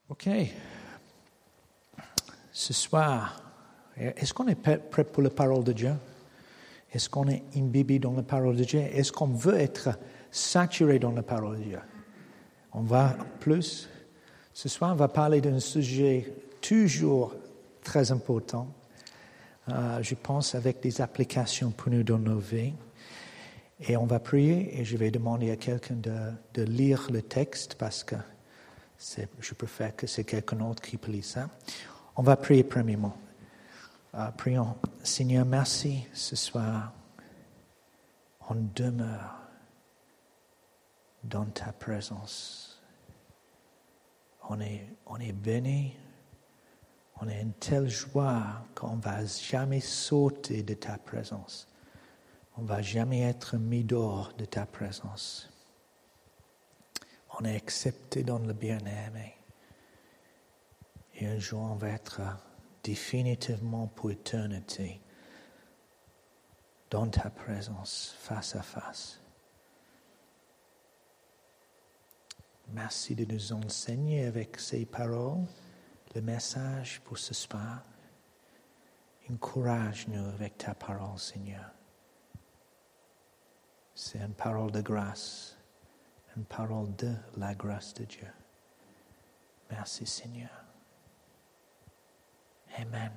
Ok. Ce soir, est-ce qu'on est prêt pour la parole de Dieu? Est-ce qu'on est imbibé dans la parole de Dieu? Est-ce qu'on veut être saturé dans la parole de Dieu? On va plus. Ce soir, on va parler d'un sujet toujours très important. Je pense avec des applications pour nous dans nos vies. Et on va prier et je vais demander à quelqu'un de lire le texte parce que je préfère que c'est quelqu'un d'autre qui lit ça. On va prier premièrement. Prions. Seigneur, merci ce soir. On demeure dans ta présence. On est béni. On est en telle joie qu'on ne va jamais sauter de ta présence. On ne va jamais être mis dehors de ta présence. On est accepté dans le bien-aimé. Et un jour, on va être définitivement pour l'éternité dans ta présence, face à face. Merci de nous enseigner avec ces paroles le message pour ce soir. Encourage-nous avec ta parole, Seigneur. C'est une parole de grâce, une parole de la grâce de Dieu. Merci, Seigneur. Amen.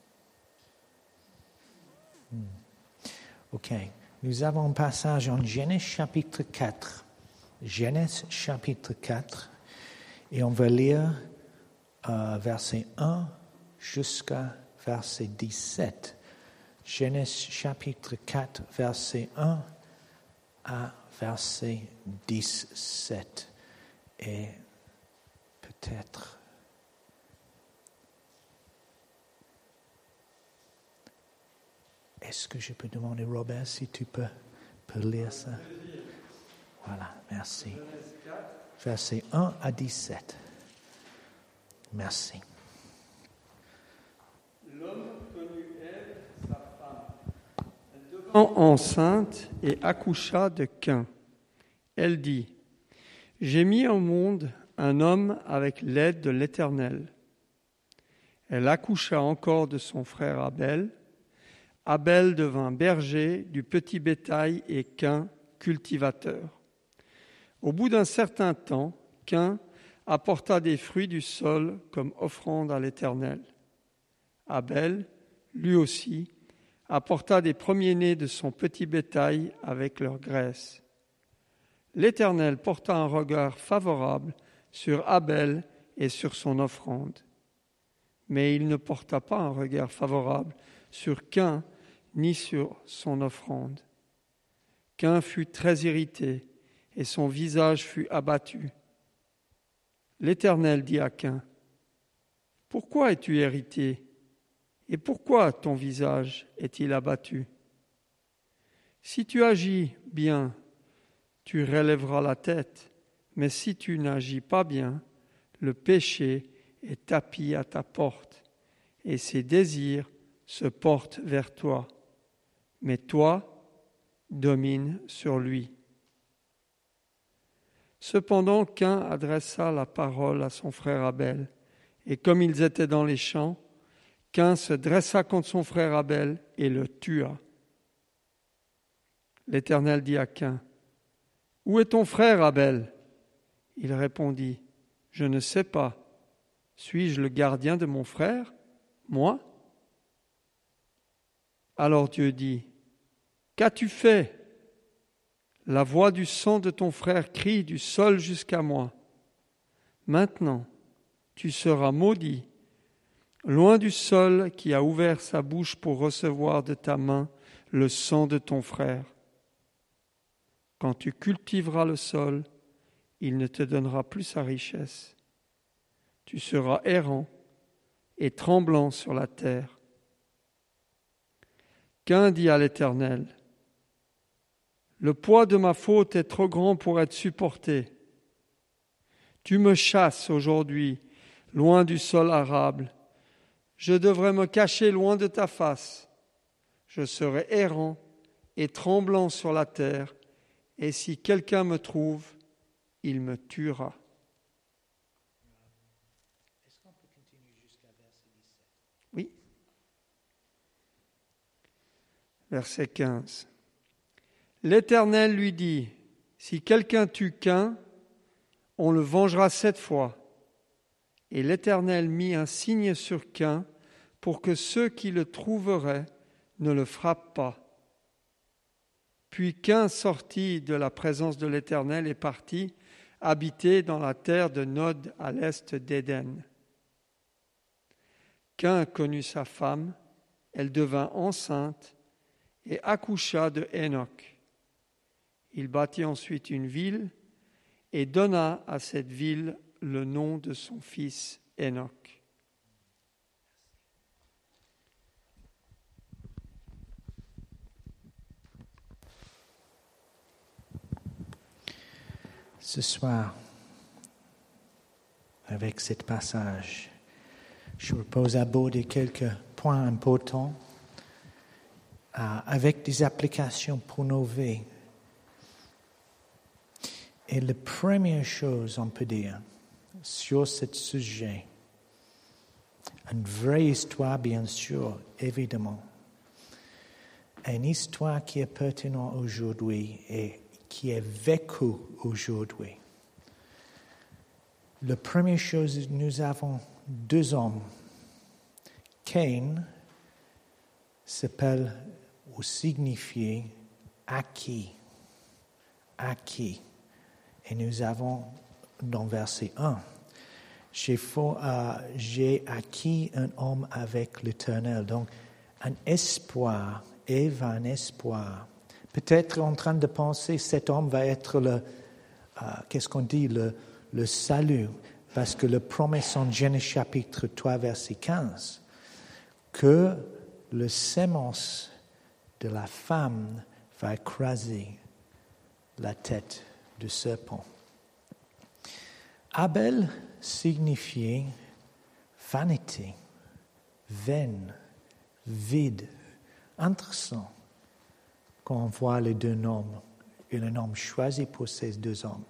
Ok. Nous avons un passage en Genèse chapitre 4. Genèse chapitre 4. Et on va lire verset 1 jusqu'à verset 17. Genèse chapitre 4, verset 1 à verset 17. Et peut-être... Est-ce que je peux demander, Robert, si tu peux lire ça? Voilà, merci. Verset 1 à 17. Merci. L'homme connut Ève, sa femme. Elle devint enceinte et accoucha de Caïn. Elle dit, « J'ai mis au monde un homme avec l'aide de l'Éternel. » Elle accoucha encore de son frère Abel. Abel devint berger du petit bétail et Caïn cultivateur. Au bout d'un certain temps, Caïn apporta des fruits du sol comme offrande à l'Éternel. Abel, lui aussi, apporta des premiers-nés de son petit bétail avec leur graisse. L'Éternel porta un regard favorable sur Abel et sur son offrande. Mais il ne porta pas un regard favorable sur Caïn ni sur son offrande. Caïn fut très irrité et son visage fut abattu. L'Éternel dit à Caïn, « Pourquoi es-tu irrité et pourquoi ton visage est-il abattu? Si tu agis bien, tu relèveras la tête, mais si tu n'agis pas bien, le péché est tapi à ta porte et ses désirs se portent vers toi. Mais toi, domine sur lui. » Cependant, Caïn adressa la parole à son frère Abel, et comme ils étaient dans les champs, Caïn se dressa contre son frère Abel et le tua. L'Éternel dit à Caïn, « Où est ton frère Abel ?» Il répondit, « Je ne sais pas. Suis-je le gardien de mon frère, moi ?» Alors Dieu dit, « Qu'as-tu fait ? La voix du sang de ton frère crie du sol jusqu'à moi. Maintenant, tu seras maudit, loin du sol qui a ouvert sa bouche pour recevoir de ta main le sang de ton frère. Quand tu cultiveras le sol, il ne te donnera plus sa richesse. Tu seras errant et tremblant sur la terre. » Caïn dit à l'Éternel, « Le poids de ma faute est trop grand pour être supporté. Tu me chasses aujourd'hui, loin du sol arable. Je devrais me cacher loin de ta face. Je serai errant et tremblant sur la terre, et si quelqu'un me trouve, il me tuera. » continue jusqu'à verset 17. Oui. Verset 15. L'Éternel lui dit, si quelqu'un tue Caïn, on le vengera 7 fois. Et l'Éternel mit un signe sur Caïn pour que ceux qui le trouveraient ne le frappent pas. Puis Caïn sortit de la présence de l'Éternel et partit habiter dans la terre de Nod à l'est d'Éden. Caïn connut sa femme, elle devint enceinte et accoucha de Hénoc. Il bâtit ensuite une ville et donna à cette ville le nom de son fils Hénoc. Ce soir, avec ce passage, je propose d'aborder quelques points importants avec des applications pour nos vies. Et la première chose, on peut dire, sur ce sujet, une vraie histoire, bien sûr, évidemment, une histoire qui est pertinente aujourd'hui et qui est vécue aujourd'hui. La première chose, nous avons 2 hommes. Caïn s'appelle ou signifie acquis. Acquis. Et nous avons dans verset 1, j'ai acquis un homme avec l'Éternel. Donc, un espoir, Ève a un espoir. Peut-être en train de penser, cet homme va être le salut, parce que la promesse en Genèse chapitre 3, verset 15, que le sémence de la femme va écraser la tête du serpent. Abel signifiait vanité, vaine, vide. Intéressant quand on voit les 2 noms et le nom choisi pour ces 2 hommes.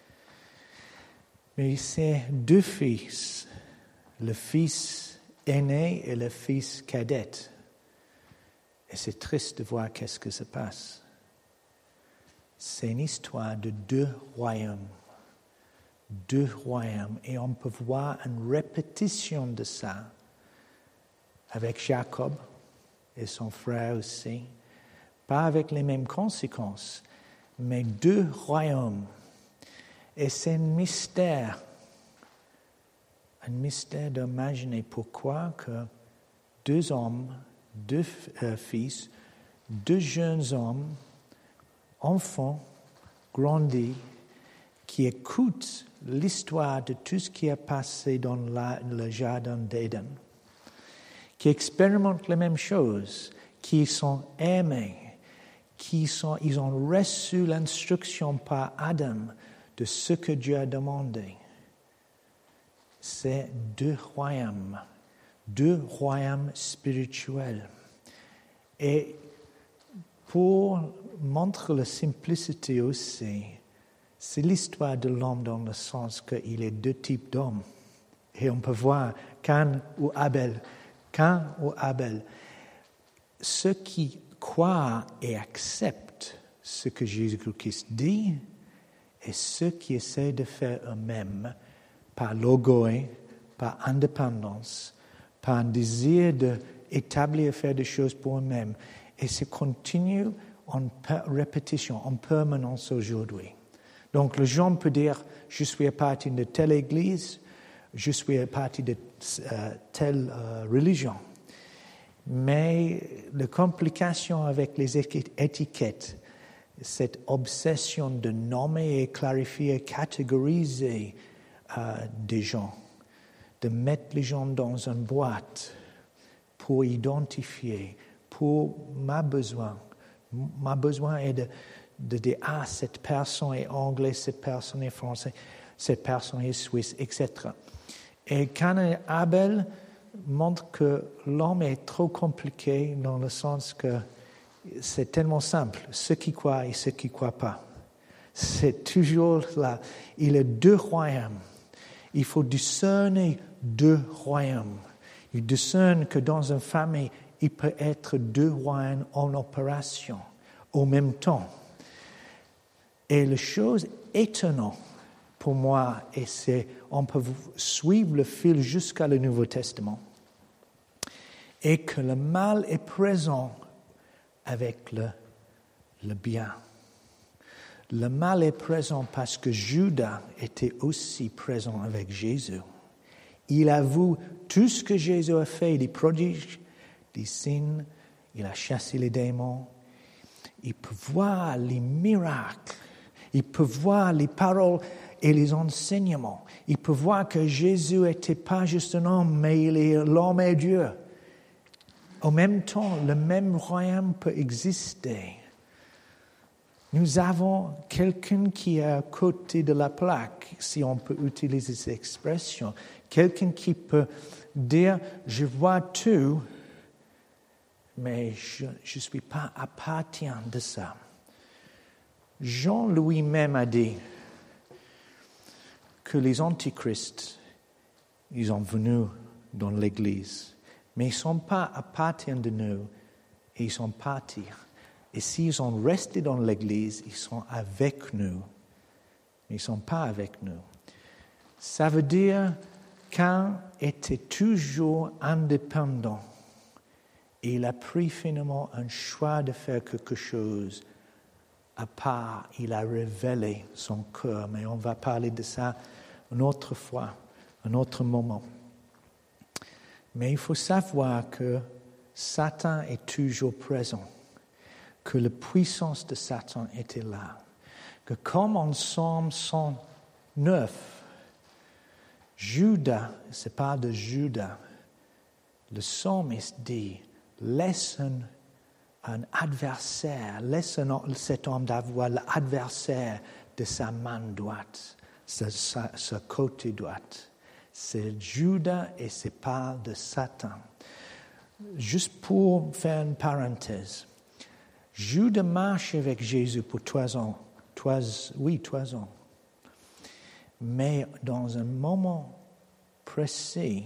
Mais c'est 2 fils, le fils aîné et le fils cadet. Et c'est triste de voir qu'est-ce que se passe. C'est une histoire de 2 royaumes. 2 royaumes. Et on peut voir une répétition de ça avec Jacob et son frère aussi. Pas avec les mêmes conséquences, mais 2 royaumes. Et c'est un mystère d'imaginer pourquoi que 2 hommes, 2 fils, 2 jeunes hommes, enfants, grandis, qui écoutent l'histoire de tout ce qui a passé dans le jardin d'Éden, qui expérimentent les mêmes choses, qui sont aimés, ils ont reçu l'instruction par Adam de ce que Dieu a demandé. C'est 2 royaumes spirituels. Et pour montrer la simplicité aussi, c'est l'histoire de l'homme dans le sens qu'il est 2 types d'hommes. Et on peut voir Caïn ou Abel. Ceux qui croient et acceptent ce que Jésus-Christ dit et ceux qui essaient de faire eux-mêmes par l'orgueil, par indépendance, par un désir d'établir et faire des choses pour eux-mêmes. Et c'est continue en répétition, en permanence aujourd'hui. Donc le jeune peut dire, je suis à partir de telle église, je suis à partir de telle religion. Mais la complication avec les étiquettes, cette obsession de nommer et clarifier, catégoriser des gens, de mettre les gens dans une boîte pour identifier, pour ma besoin. Ma besoin est de dire, cette personne est anglaise, cette personne est française, cette personne est suisse, etc. Et Caïn et Abel montrent que l'homme est trop compliqué dans le sens que c'est tellement simple, ceux qui croient et ceux qui ne croient pas. C'est toujours là. Il y a 2 royaumes. Il faut discerner deux royaumes. Il discerne que dans une famille, il peut être deux royaumes en opération en même temps. Et la chose étonnante pour moi, et on peut suivre le fil jusqu'à le Nouveau Testament, est que le mal est présent avec le bien. Le mal est présent parce que Judas était aussi présent avec Jésus. Il avoue tout ce que Jésus a fait, des prodiges, des signes, il a chassé les démons. Il peut voir les miracles, il peut voir les paroles et les enseignements. Il peut voir que Jésus n'était pas juste un homme, mais il est l'homme et Dieu. En même temps, le même royaume peut exister. Nous avons quelqu'un qui est à côté de la plaque, si on peut utiliser cette expression. Quelqu'un qui peut dire, je vois tout, mais je ne suis pas appartient de ça. Jean lui-même a dit que les antichrists, ils sont venus dans l'Église, mais ils ne sont pas appartiennent de nous et ils sont partis. Et s'ils sont restés dans l'Église, ils sont avec nous, mais ils ne sont pas avec nous. Ça veut dire qu'un était toujours indépendant. Et il a pris finalement un choix de faire quelque chose à part. Il a révélé son cœur. Mais on va parler de ça une autre fois, un autre moment. Mais il faut savoir que Satan est toujours présent, que la puissance de Satan était là, que comme en Somme 109, Judas, c'est pas de Judas, le psalmiste dit, laisse un adversaire, laisse cet homme d'avoir l'adversaire de sa main droite, ce côté droite. C'est Judas et c'est pas de Satan. Juste pour faire une parenthèse, Judas marche avec Jésus pour 3 ans. 3 ans. Mais dans un moment précis,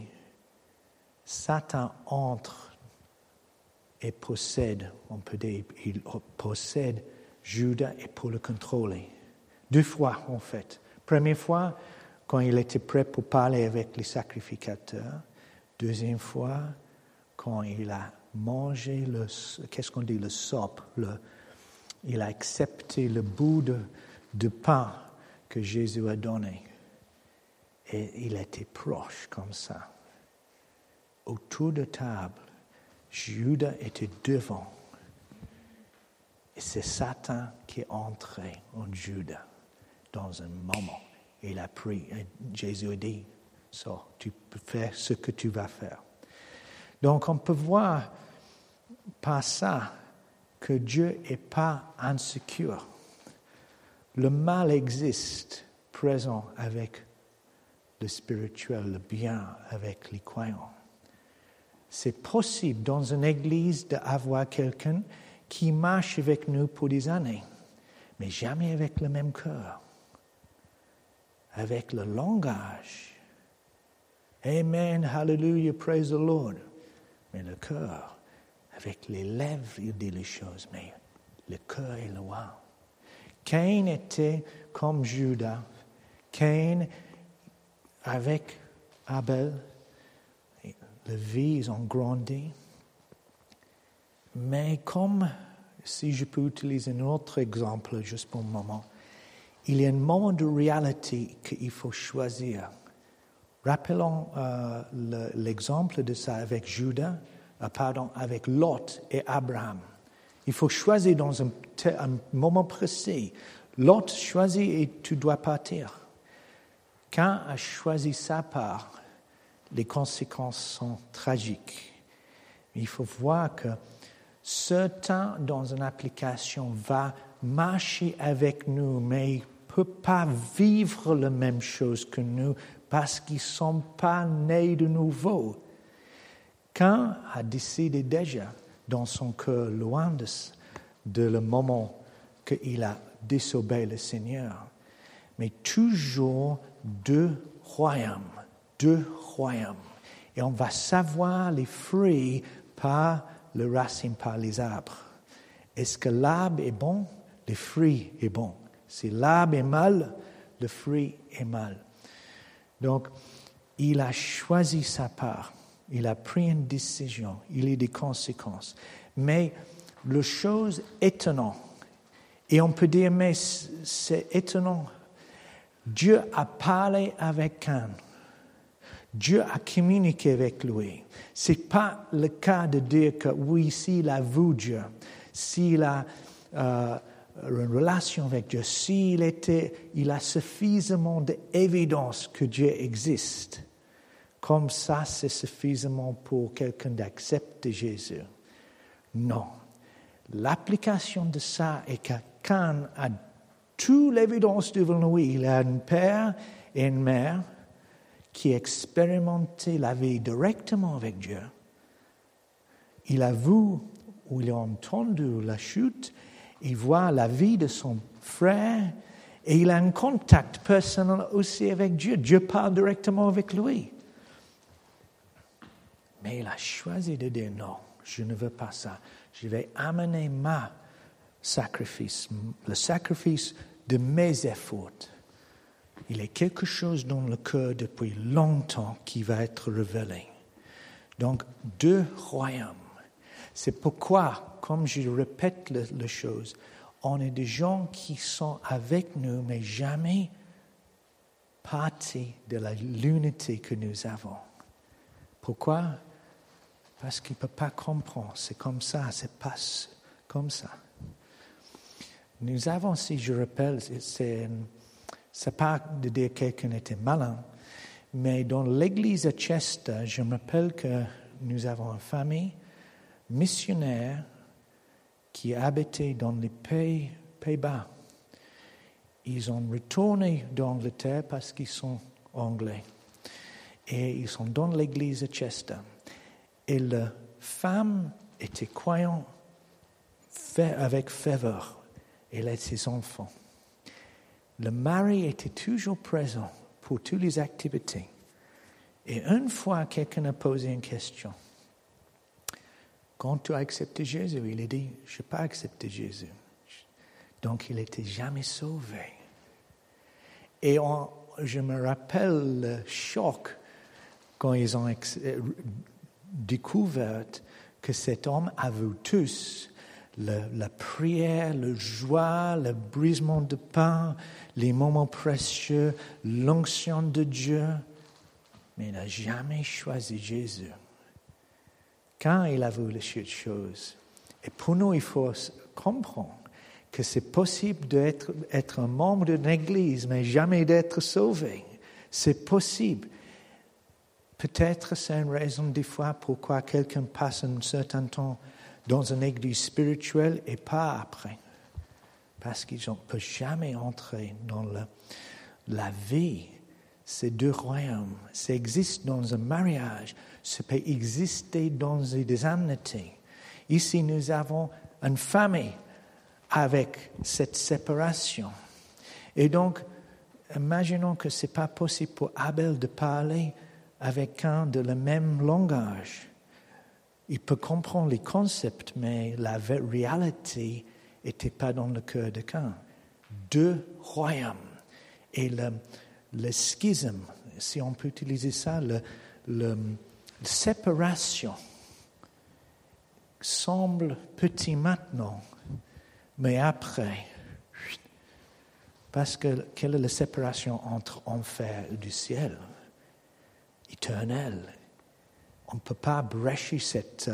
Satan entre et possède, on peut dire, il possède Judas et pour le contrôler. 2 fois, en fait. Première fois, quand il était prêt pour parler avec les sacrificateurs. Deuxième fois, quand il a mangé le sop, il a accepté le bout de pain que Jésus a donné. Et il était proche comme ça. Autour de table, Judas était devant. Et c'est Satan qui est entré en Judas dans un moment. Il a pris, et Jésus a dit, tu peux faire ce que tu vas faire. Donc on peut voir par ça que Dieu n'est pas insécure. Le mal existe, présent avec le spirituel, le bien avec les croyants. C'est possible dans une église d'avoir quelqu'un qui marche avec nous pour des années, mais jamais avec le même cœur, avec le langage. Amen, hallelujah, praise the Lord. Mais le cœur, avec les lèvres, il dit les choses, mais le cœur est loin. Caïn était comme Judas. Caïn, avec Abel, les vies ont grandi. Mais comme, si je peux utiliser un autre exemple juste pour un moment, il y a un moment de réalité qu'il faut choisir. Rappelons l'exemple de ça avec avec Lot et Abraham. Il faut choisir dans un moment précis. Lot choisit et tu dois partir. Caïn a choisi sa part. Les conséquences sont tragiques. Il faut voir que certains dans une application va marcher avec nous, mais il ne peut pas vivre la même chose que nous parce qu'ils ne sont pas nés de nouveau. Caïn a décidé déjà dans son cœur, loin de le moment qu'il a désobéi le Seigneur. Mais toujours 2 royaumes, deux royaumes. Et on va savoir les fruits par les racines, par les arbres. Est-ce que l'arbre est bon? Le fruit est bon. Si l'arbre est mal, le fruit est mal. Donc, il a choisi sa part. Il a pris une décision. Il y a des conséquences. Mais la chose étonnante, et on peut dire, mais c'est étonnant, Dieu a parlé avec Cain. Dieu a communiqué avec lui. Ce n'est pas le cas de dire que oui, s'il a vu Dieu, s'il a une relation avec Dieu, il a suffisamment d'évidence que Dieu existe. Comme ça, c'est suffisamment pour quelqu'un d'accepter Jésus. Non. L'application de ça est que Cain a toute l'évidence devant lui. Il a un père et une mère qui expérimentaient la vie directement avec Dieu. Il a vu ou il a entendu la chute, il voit la vie de son frère et il a un contact personnel aussi avec Dieu. Dieu parle directement avec lui. Mais il a choisi de dire non, je ne veux pas ça. Je vais amener le sacrifice de mes efforts. Il y a quelque chose dans le cœur depuis longtemps qui va être révélé. Donc, deux royaumes. C'est pourquoi, comme je répète la chose, on est des gens qui sont avec nous, mais jamais partie de l'unité que nous avons. Pourquoi? Parce qu'il ne peut pas comprendre. C'est comme ça, ça passe comme ça. Nous avons, si je rappelle, c'est pas de dire que quelqu'un était malin, mais dans l'église à Chester, je me rappelle que nous avons une famille missionnaire qui habitait dans les Pays-Bas. Ils ont retourné d'Angleterre parce qu'ils sont anglais. Et ils sont dans l'église à Chester. Et la femme était croyante avec ferveur. Elle a ses enfants. Le mari était toujours présent pour toutes les activités. Et une fois, quelqu'un a posé une question. Quand tu as accepté Jésus, il a dit, je n'ai pas accepté Jésus. Donc, il n'était jamais sauvé. Et je me rappelle le choc quand ils ont découvert que cet homme a vu tous la prière, la joie, le brisement de pain, les moments précieux, l'onction de Dieu, mais il n'a jamais choisi Jésus. Quand il a vu les choses, et pour nous, il faut comprendre que c'est possible d'être un membre d'une église, mais jamais d'être sauvé. C'est possible. Peut-être c'est une raison des fois pourquoi quelqu'un passe un certain temps dans une église spirituelle et pas après. Parce qu'ils ne peuvent jamais entrer dans la vie. Ces deux royaumes, ça existe dans un mariage, ça peut exister dans des amitiés. Ici, nous avons une famille avec cette séparation. Et donc, imaginons que ce n'est pas possible pour Abel de parler avec un de le même langage. Il peut comprendre les concepts, mais la réalité n'était pas dans le cœur de Cain. Deux royaumes. Et le schisme, si on peut utiliser ça, la séparation semble petit maintenant, mais après, parce que quelle est la séparation entre enfer et du ciel? Éternel. On ne peut pas brécher cette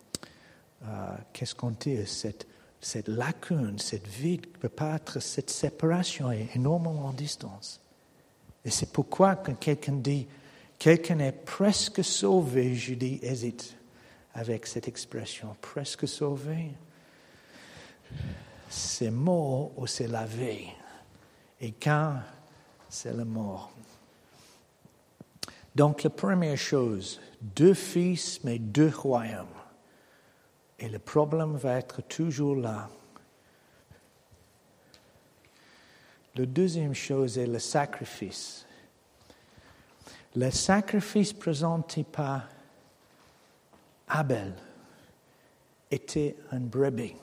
lacune, cette vide, ne peut pas être cette séparation est énormément en distance. Et c'est pourquoi quand quelqu'un dit quelqu'un est presque sauvé, je dis hésite avec cette expression, presque sauvé. C'est mort ou c'est la vie. Et quand c'est la mort. Donc la première chose, deux fils mais deux royaumes. Et le problème va être toujours là. La deuxième chose est le sacrifice. Le sacrifice présenté par Abel était un brebis.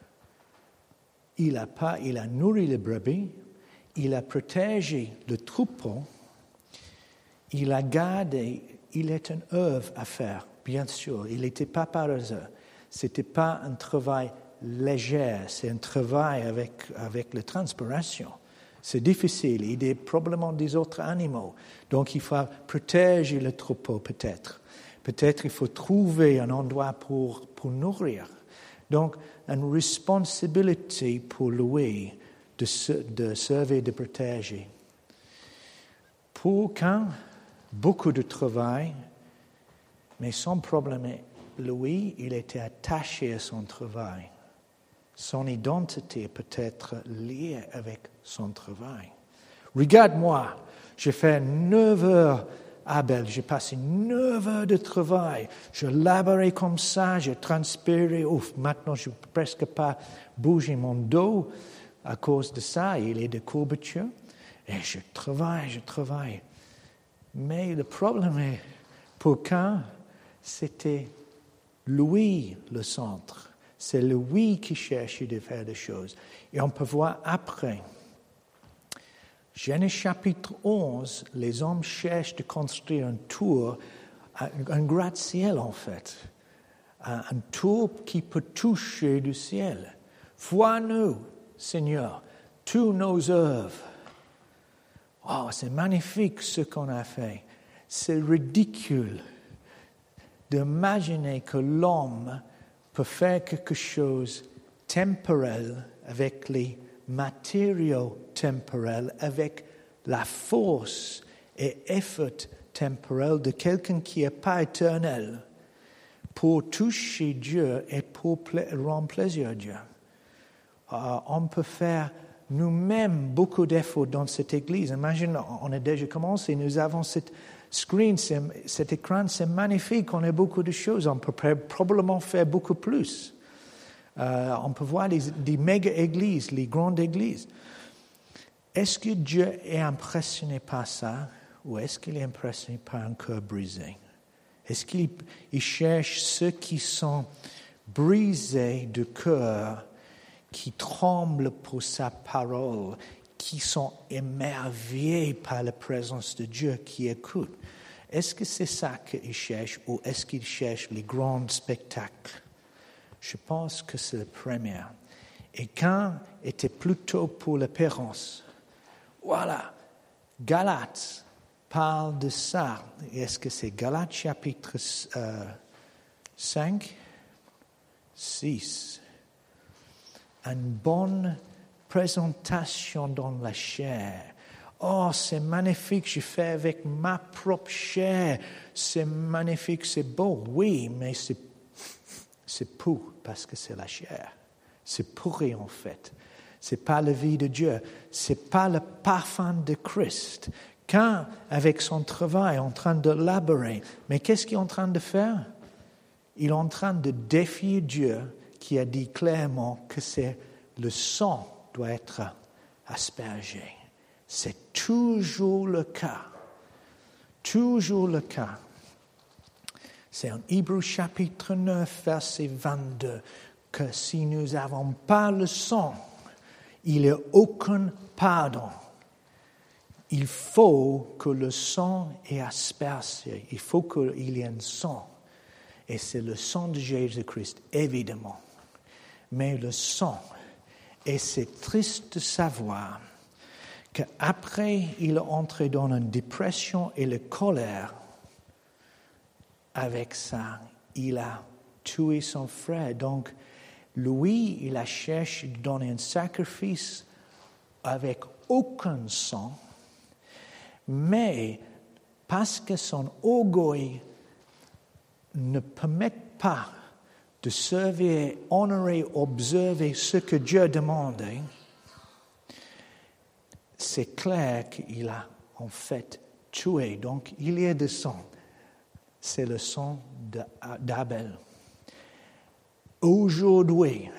Il a nourri le brebis, il a protégé le troupeau, il a gardé, il est une œuvre à faire, bien sûr. Il n'était pas paresseux. Ce n'était pas un travail léger, c'est un travail avec la transpiration. C'est difficile, il y a probablement des autres animaux. Donc il faut protéger le troupeau peut-être. Peut-être il faut trouver un endroit pour nourrir. Donc une responsabilité pour lui de servir, de protéger. Pour quand beaucoup de travail, mais son problème est, lui, il était attaché à son travail. Son identité peut être liée avec son travail. Regarde-moi, j'ai fait 9 heures, Abel, j'ai passé 9 heures de travail. Je laborais comme ça, j'ai transpiré. Ouf, maintenant je ne peux presque pas bouger mon dos à cause de ça. Il est de courbature. Et je travaille. Mais le problème est, pour quand c'était lui le centre. C'est lui qui cherche de faire des choses. Et on peut voir après. Genèse chapitre 11, les hommes cherchent de construire un tour, un gratte-ciel en fait. Un tour qui peut toucher du ciel. Vois-nous, Seigneur, tous nos œuvres. Oh, c'est magnifique ce qu'on a fait. C'est ridicule d'imaginer que l'homme peut faire quelque chose temporel avec les matériaux temporels, avec la force et effort temporel de quelqu'un qui n'est pas éternel pour toucher Dieu et pour rendre plaisir à Dieu. On peut faire nous-mêmes beaucoup d'efforts dans cette église. Imagine, on a déjà commencé, nous avons cette screen, cet écran, c'est magnifique, on a beaucoup de choses, on peut probablement faire beaucoup plus. On peut voir des méga-églises, les grandes églises. Est-ce que Dieu est impressionné par ça ou est-ce qu'il est impressionné par un cœur brisé? Est-ce qu'il cherche ceux qui sont brisés de cœur, qui tremblent pour sa parole, qui sont émerveillés par la présence de Dieu, qui écoutent? Est-ce que c'est ça qu'il cherche ou est-ce qu'il cherche les grands spectacles? Je pense que c'est le premier. Et quand était plutôt pour l'apparence. Voilà, Galates parle de ça. Est-ce que c'est Galates chapitre 5, 6? Une bonne présentation dans la chair. Oh, c'est magnifique, je fais avec ma propre chair. C'est magnifique, c'est beau. Oui, mais c'est pour parce que c'est la chair. C'est pourri en fait. C'est pas la vie de Dieu. C'est pas le parfum de Christ. Quand, avec son travail, en train de laborer, mais qu'est-ce qu'il est en train de faire? Il est en train de défier Dieu qui a dit clairement que c'est le sang doit être aspergé. C'est toujours le cas. Toujours le cas. C'est en Hébreux chapitre 9, verset 22, que si nous n'avons pas le sang, il n'y a aucun pardon. Il faut que le sang est aspergé. Il faut qu'il y ait un sang. Et c'est le sang de Jésus-Christ, évidemment. Mais le sang, et c'est triste de savoir qu'après il est entré dans une dépression et la colère, avec ça, il a tué son frère. Donc, lui, il a cherché de donner un sacrifice avec aucun sang, mais parce que son orgueil ne permet pas de servir, honorer, observer ce que Dieu demandait, c'est clair qu'il a en fait tué. Donc, il y a du sang. C'est le sang d'Abel. Aujourd'hui,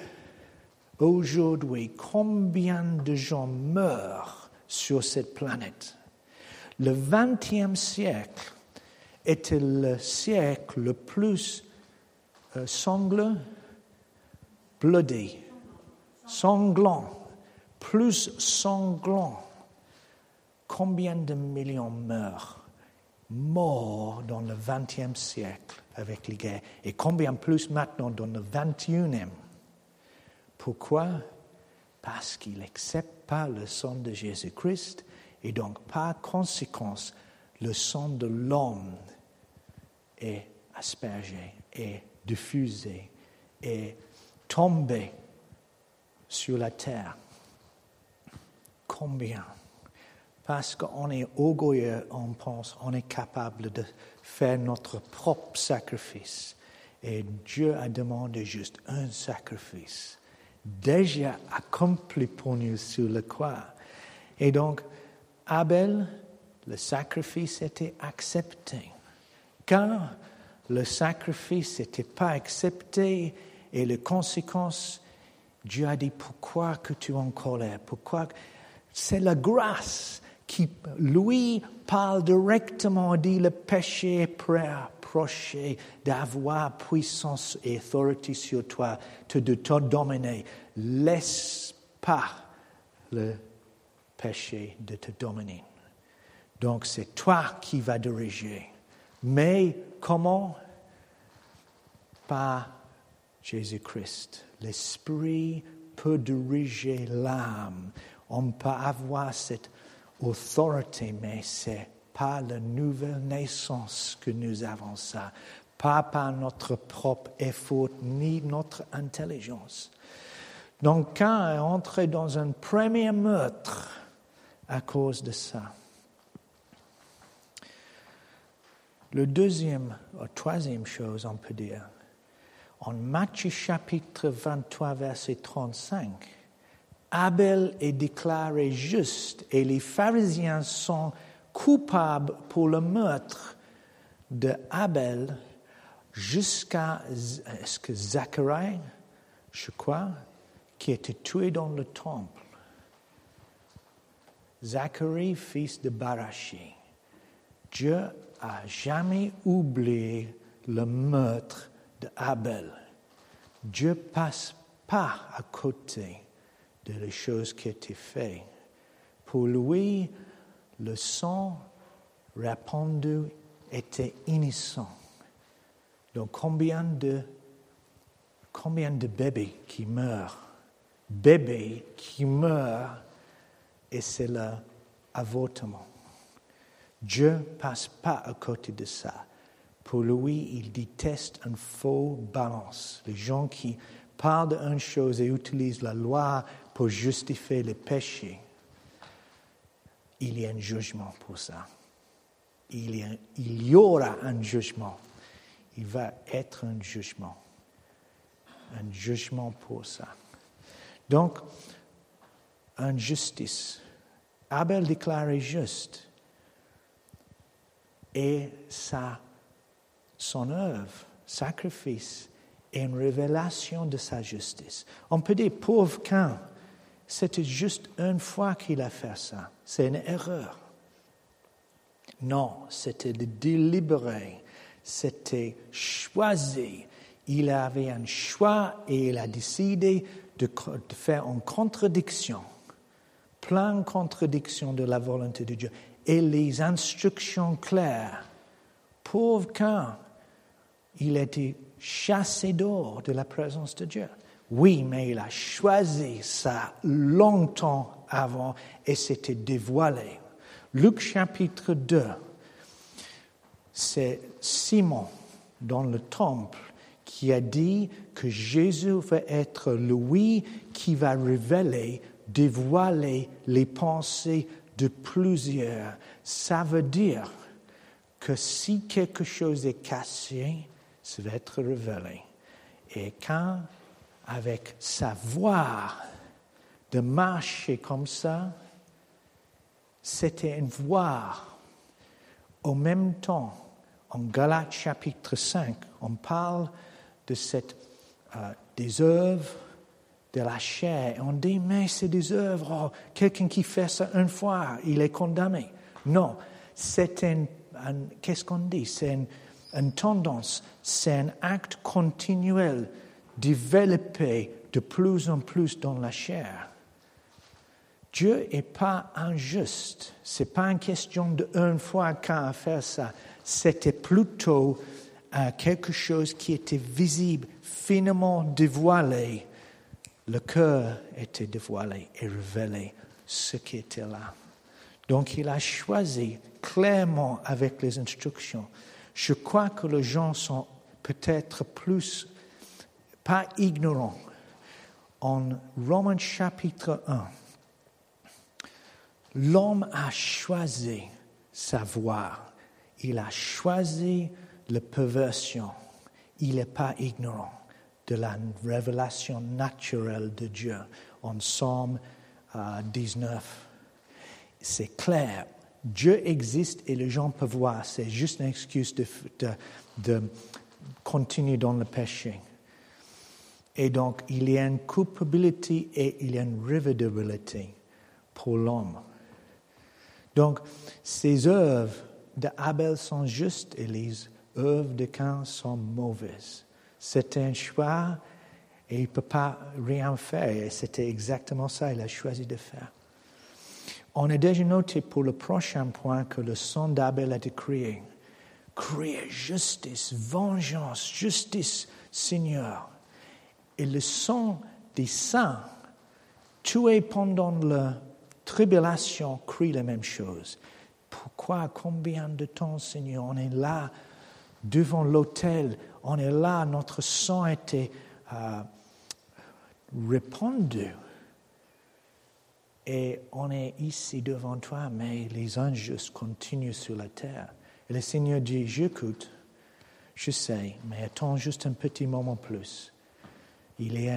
combien de gens meurent sur cette planète? le XXe siècle était le siècle le plus sanglant, bloody, sanglant, plus sanglant. Combien de millions meurent, morts dans le XXe siècle avec les guerres, et combien plus maintenant dans le XXIe? Pourquoi? Parce qu'ils n'acceptent pas le sang de Jésus-Christ, et donc par conséquence, le sang de l'homme est aspergé, est diffusé, est tombé sur la terre. Combien? Parce qu'on est orgueilleux, on pense, on est capable de faire notre propre sacrifice. Et Dieu a demandé juste un sacrifice, déjà accompli pour nous sur la croix. Et donc, Abel, le sacrifice était accepté. Quand le sacrifice n'était pas accepté et les conséquences, Dieu a dit, pourquoi que tu es en colère? Pourquoi? C'est la grâce qui, lui, parle directement, dit le péché est prêt à approcher, d'avoir puissance et autorité sur toi, de te dominer. Laisse pas le péché de te dominer. Donc c'est toi qui vas diriger. Mais comment? Par Jésus-Christ. L'Esprit peut diriger l'âme. On peut avoir cette autorité, mais c'est pas la nouvelle naissance que nous avons ça. Pas par notre propre effort ni notre intelligence. Donc, quand on est entré dans un premier meurtre à cause de ça. Le deuxième ou troisième chose, on peut dire, en Matthieu chapitre 23, verset 35, Abel est déclaré juste et les pharisiens sont coupables pour le meurtre de Abel jusqu'à est-ce que Zacharie, je crois, qui était tué dans le temple. Zacharie, fils de Barachi. Dieu a jamais oublié le meurtre d'Abel. Dieu passe pas à côté de les choses qui étaient faites. Pour lui, le sang répandu était innocent. Donc combien de bébés qui meurent? Bébés qui meurent et c'est l'avortement. Dieu ne passe pas à côté de ça. Pour lui, il déteste une fausse balance. Les gens qui parlent d'une chose et utilisent la loi pour justifier les péchés, il y a un jugement pour ça. Il y aura un jugement. Il va être un jugement. Un jugement pour ça. Donc, une justice. Abel déclaré juste. Et son œuvre, sacrifice, est une révélation de sa justice. On peut dire, pauvre Cain, c'était juste une fois qu'il a fait ça. C'est une erreur. Non, c'était délibéré. C'était choisi. Il avait un choix et il a décidé de faire une contradiction. Plein de contradictions de la volonté de Dieu. Et les instructions claires. Pauvre Cain, il a été chassé dehors de la présence de Dieu. Oui, mais il a choisi ça longtemps avant et c'était dévoilé. Luc chapitre 2, c'est Simon dans le temple qui a dit que Jésus va être lui qui va révéler, dévoiler les pensées de plusieurs. Ça veut dire que si quelque chose est caché, ça va être révélé. Et quand, avec sa voix de marcher comme ça, c'était une voix. En même temps, en Galates chapitre 5, on parle de des œuvres de la chair. Et on dit, mais c'est des œuvres. Oh, quelqu'un qui fait ça une fois, il est condamné. Non, qu'est-ce qu'on dit? C'est une tendance, c'est un acte continuel développé de plus en plus dans la chair. Dieu n'est pas injuste. Ce n'est pas une question d'une fois qu'un à faire ça. C'était plutôt quelque chose qui était visible, finement dévoilé. Le cœur était dévoilé et révélé ce qui était là. Donc il a choisi clairement avec les instructions. Je crois que les gens sont peut-être plus, pas ignorants. En Romains chapitre 1, l'homme a choisi sa voie. Il a choisi la perversion. Il n'est pas ignorant de la révélation naturelle de Dieu. En Psaume 19, c'est clair. Dieu existe et les gens peuvent voir. C'est juste une excuse de continuer dans le péché. Et donc, il y a une culpabilité et il y a une révédabilité pour l'homme. Donc, ces œuvres d'Abel sont justes et les œuvres de Caïn sont mauvaises. C'était un choix et il ne peut pas rien faire. Et c'était exactement ça qu'il a choisi de faire. On a déjà noté pour le prochain point que le sang d'Abel a été créé. Créer justice, vengeance, justice, Seigneur. Et le sang des saints, tués pendant la tribulation, crée la même chose. Pourquoi, combien de temps, Seigneur, on est là devant l'autel, on est là, notre sang a été répandu. Et on est ici devant toi, mais les injustes continuent sur la terre. Et le Seigneur dit, j'écoute, je sais, mais attends juste un petit moment plus. Il va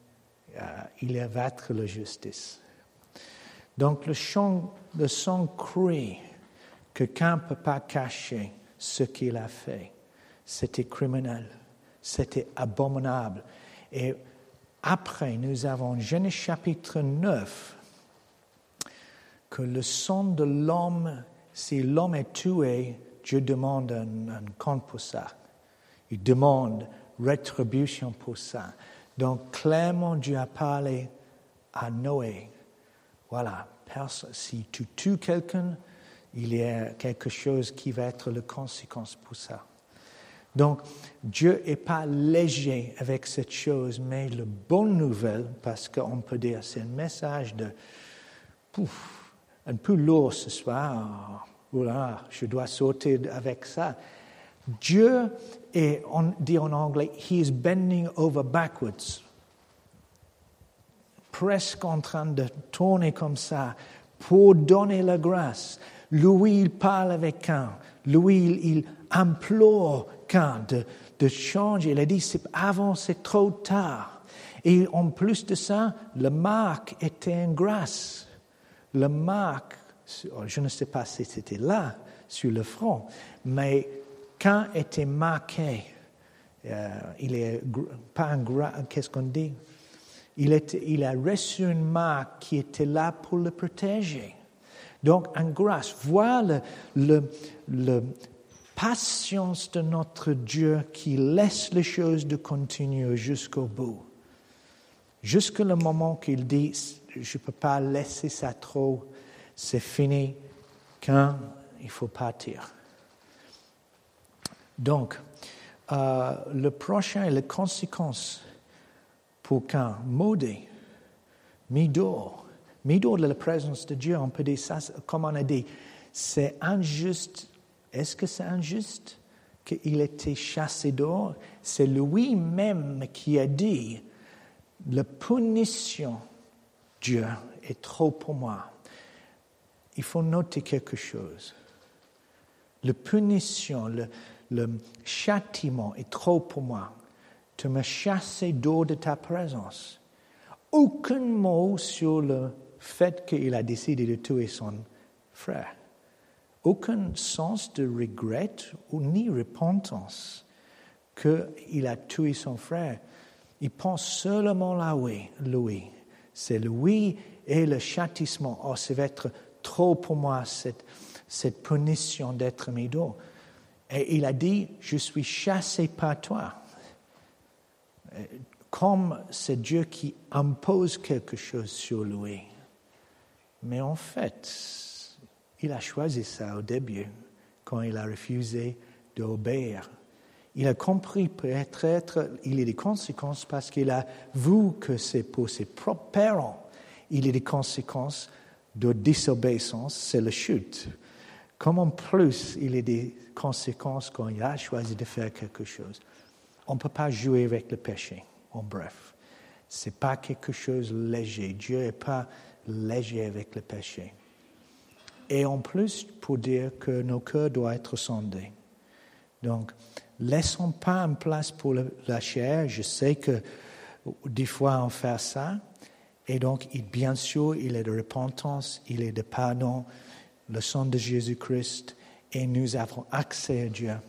être la justice. Donc le sang crie que quelqu'un ne peut pas cacher ce qu'il a fait. C'était criminel, c'était abominable. Et après, nous avons Genèse chapitre 9, que le sang de l'homme, si l'homme est tué, Dieu demande un compte pour ça. Il demande rétribution pour ça. Donc, clairement, Dieu a parlé à Noé. Voilà, si tu tues quelqu'un, il y a quelque chose qui va être la conséquence pour ça. Donc, Dieu n'est pas léger avec cette chose, mais la bonne nouvelle, parce qu'on peut dire c'est un message un peu lourd ce soir. Oula, je dois sauter avec ça. Dieu est, on dit en anglais, he is bending over backwards. Presque en train de tourner comme ça pour donner la grâce. Lui, il parle avec Caïn. Lui, il implore Caïn de changer. Il a dit, avant, c'est trop tard. Et en plus de ça, la marque était une grâce. La marque, je ne sais pas si c'était là, sur le front, mais Caïn était marqué. Il est pas un qu'est-ce qu'on dit? Il a reçu une marque qui était là pour le protéger. Donc, en grâce, voir la patience de notre Dieu qui laisse les choses de continuer jusqu'au bout. Jusqu'au moment qu'il dit, je ne peux pas laisser ça trop, c'est fini, quand il faut partir. Donc, le prochain est la conséquence pour qu'un maudit, mis dehors de la présence de Dieu, on peut dire ça, comme on a dit, c'est injuste. Est-ce que c'est injuste qu'il ait été chassé dehors? C'est lui-même qui a dit, la punition, Dieu, est trop pour moi. Il faut noter quelque chose. La punition, le châtiment est trop pour moi. Tu me chasses dehors de ta présence. Aucun mot sur le fait qu'il a décidé de tuer son frère. Aucun sens de regret ou ni repentance qu'il a tué son frère. Il pense seulement à lui. C'est lui et le châtiment. Oh, ça va être trop pour moi, cette punition d'être mis dehors. Et il a dit, je suis chassé par toi. Comme c'est Dieu qui impose quelque chose sur lui. Mais en fait, il a choisi ça au début, quand il a refusé d'obéir. Il a compris peut-être il y a des conséquences parce qu'il a vu que c'est pour ses propres parents. Il y a des conséquences de désobéissance, c'est la chute. Comme en plus, il y a des conséquences quand il a choisi de faire quelque chose. On ne peut pas jouer avec le péché, en bref. Ce n'est pas quelque chose de léger. Dieu n'est pas léger avec le péché. Et en plus, pour dire que nos cœurs doivent être sondés. Donc, laissons pas une place pour la chair. Je sais que des fois on fait ça. Et donc, bien sûr, il y a de repentance, il y a de pardon, le sang de Jésus-Christ, et nous avons accès à Dieu.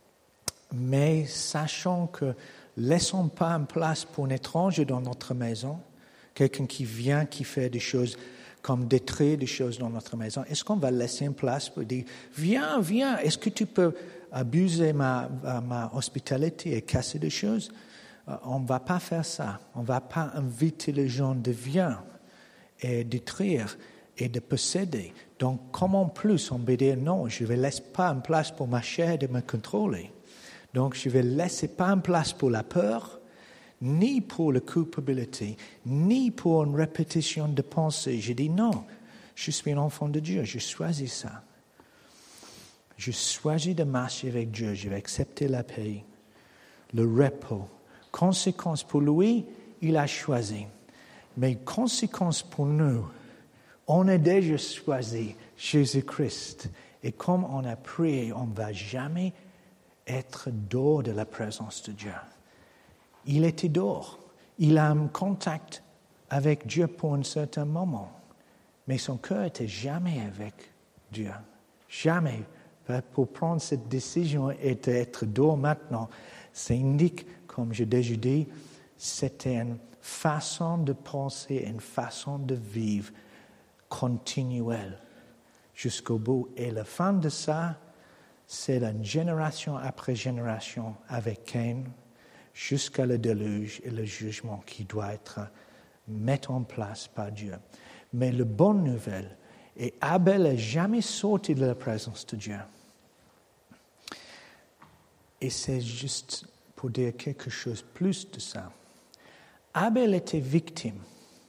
Mais sachons que laissons pas une place pour un étranger dans notre maison, quelqu'un qui vient, qui fait des choses comme détruire des choses dans notre maison. Est-ce qu'on va laisser une place pour dire, viens, est-ce que tu peux abuser ma hospitalité et casser des choses? On ne va pas faire ça. On ne va pas inviter les gens de venir et détruire et de posséder. Donc, comment en plus on peut dire non, je ne vais laisser pas une place pour ma chair de me contrôler. Donc, je ne vais laisser pas une place pour la peur, ni pour la culpabilité, ni pour une répétition de pensée. Je dis non, je suis un enfant de Dieu, je choisis ça. Je choisis de marcher avec Dieu, je vais accepter la paix, le repos. Conséquence pour lui, il a choisi. Mais conséquence pour nous, on a déjà choisi Jésus-Christ. Et comme on a prié, on ne va jamais être dehors de la présence de Dieu. Il était dehors. Il a un contact avec Dieu pour un certain moment. Mais son cœur n'était jamais avec Dieu. Jamais. Pour prendre cette décision et d'être dehors maintenant, ça indique, comme j'ai déjà dit, c'était une façon de penser, une façon de vivre continuelle jusqu'au bout. Et la fin de ça, c'est la génération après génération avec Caïn jusqu'à le déluge et le jugement qui doit être mis en place par Dieu. Mais la bonne nouvelle, et Abel n'a jamais sorti de la présence de Dieu. Et c'est juste pour dire quelque chose plus de ça. Abel était victime.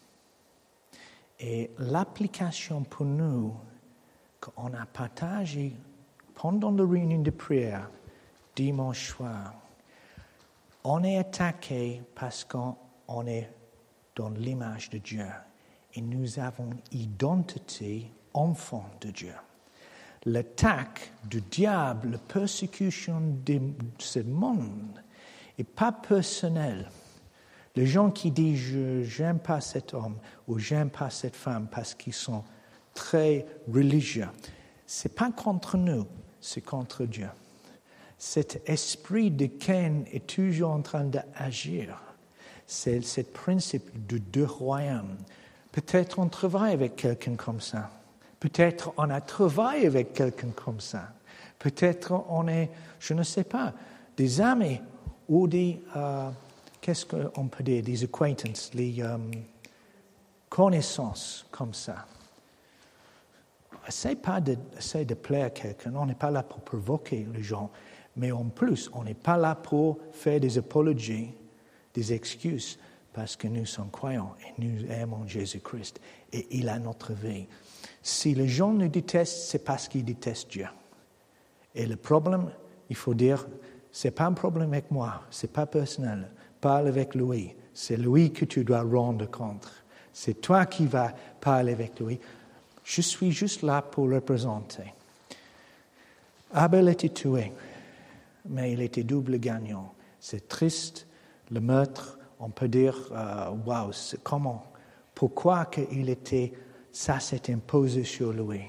Et l'application pour nous, qu'on a partagé pendant la réunion de prière, dimanche soir, on est attaqué parce qu'on est dans l'image de Dieu. Et nous avons une identité enfant de Dieu. L'attaque du diable, la persécution de ce monde n'est pas personnelle. Les gens qui disent « j'aime pas cet homme » ou « j'aime pas cette femme » parce qu'ils sont très religieux, ce n'est pas contre nous, c'est contre Dieu. Cet esprit de Caïn est toujours en train d'agir. C'est ce principe de deux royaumes. Peut-être on travaille avec quelqu'un comme ça. Peut-être on a travaillé avec quelqu'un comme ça. Peut-être on est, je ne sais pas, des amis ou des, qu'est-ce qu'on peut dire, des acquaintances, les connaissances comme ça. Essaye de plaire à quelqu'un. On n'est pas là pour provoquer les gens. Mais en plus, on n'est pas là pour faire des apologies, des excuses, parce que nous sommes croyants et nous aimons Jésus-Christ. Et il a notre vie. Si les gens nous détestent, c'est parce qu'ils détestent Dieu. Et le problème, il faut dire, c'est pas un problème avec moi, c'est pas personnel. Parle avec lui. C'est lui que tu dois rendre compte. C'est toi qui vas parler avec lui. Je suis juste là pour représenter. Abel était tué, mais il était double gagnant. C'est triste, le meurtre, on peut dire, wow, comment, pourquoi qu'il était, ça s'est imposé sur lui.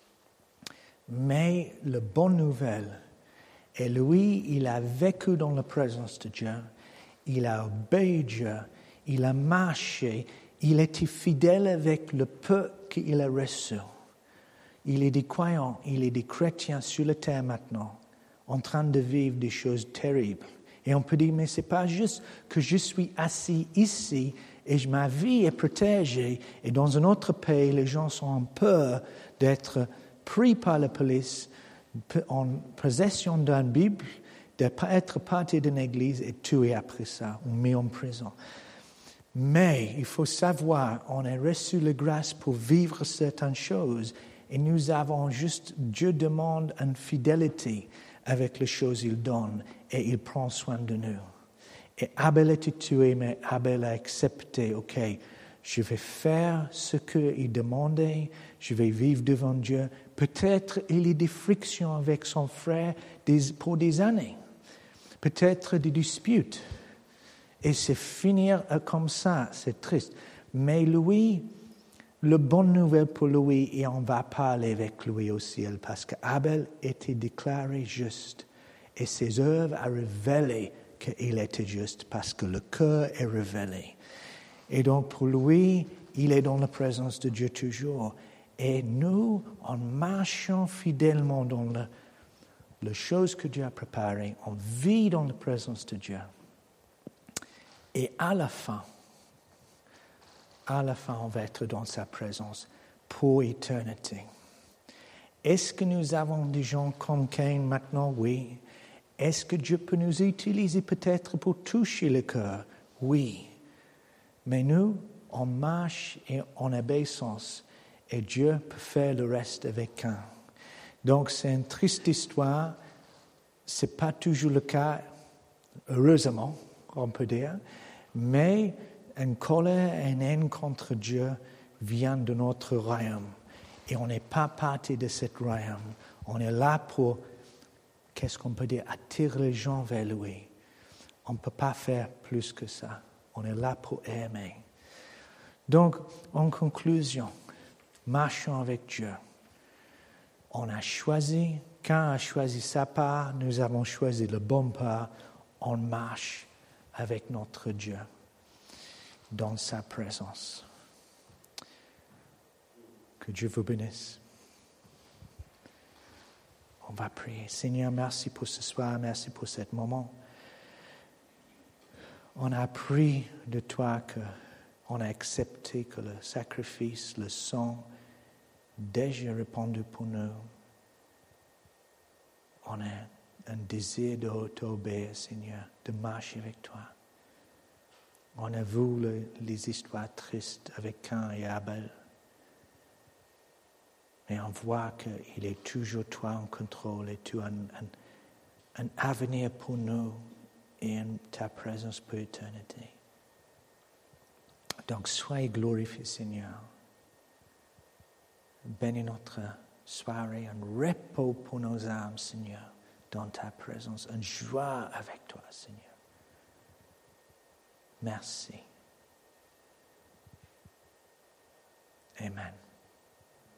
Mais la bonne nouvelle, et lui, il a vécu dans la présence de Dieu, il a obéi Dieu, il a marché, il était fidèle avec le peu qu'il a reçu. il y a des croyants, il y a des chrétiens sur la terre maintenant, en train de vivre des choses terribles. Et on peut dire, mais ce n'est pas juste que je suis assis ici et ma vie est protégée. Et dans un autre pays, les gens sont en peur d'être pris par la police, en possession d'une Bible, d'être parti d'une église et tués après ça, ou mis en prison. Mais il faut savoir, on a reçu la grâce pour vivre certaines choses. Et nous avons juste, Dieu demande une fidélité avec les choses qu'il donne et il prend soin de nous. Et Abel était tué, mais Abel a accepté, ok, je vais faire ce qu'il demandait, je vais vivre devant Dieu. Peut-être il y a des frictions avec son frère pour des années, peut-être des disputes. Et c'est finir comme ça, c'est triste. Mais lui, la bonne nouvelle pour lui, et on va parler avec lui au ciel, parce qu'Abel était déclaré juste. Et ses œuvres ont révélé qu'il était juste, parce que le cœur est révélé. Et donc pour lui, il est dans la présence de Dieu toujours. Et nous, en marchant fidèlement dans les choses que Dieu a préparées, on vit dans la présence de Dieu. Et à la fin, on va être dans sa présence pour l'éternité. Est-ce que nous avons des gens comme Caïn maintenant? Oui. Est-ce que Dieu peut nous utiliser peut-être pour toucher le cœur? Oui. Mais nous, on marche et en obéissance et Dieu peut faire le reste avec un. Donc c'est une triste histoire. Ce n'est pas toujours le cas, heureusement, on peut dire, mais une colère et une haine contre Dieu vient de notre royaume. Et on n'est pas parti de ce royaume. On est là pour, qu'est-ce qu'on peut dire, attirer les gens vers lui. On ne peut pas faire plus que ça. On est là pour aimer. Donc, en conclusion, marchons avec Dieu. On a choisi, quand on a choisi sa part, nous avons choisi le bon part. On marche avec notre Dieu dans sa présence. Que Dieu vous bénisse. On va prier. Seigneur, merci pour ce soir, merci pour ce moment. On a appris de toi qu'on a accepté que le sacrifice, le sang, déjà répandu pour nous. On a un désir de t'obéir, Seigneur, de marcher avec toi. On a vu les histoires tristes avec Caïn et Abel. Mais on voit qu'il est toujours toi en contrôle et tu as un avenir pour nous et ta présence pour l'éternité. Donc, soyez glorifiés, Seigneur. Bénis notre soirée, un repos pour nos âmes, Seigneur, dans ta présence, une joie avec toi, Seigneur. Merci. Amen.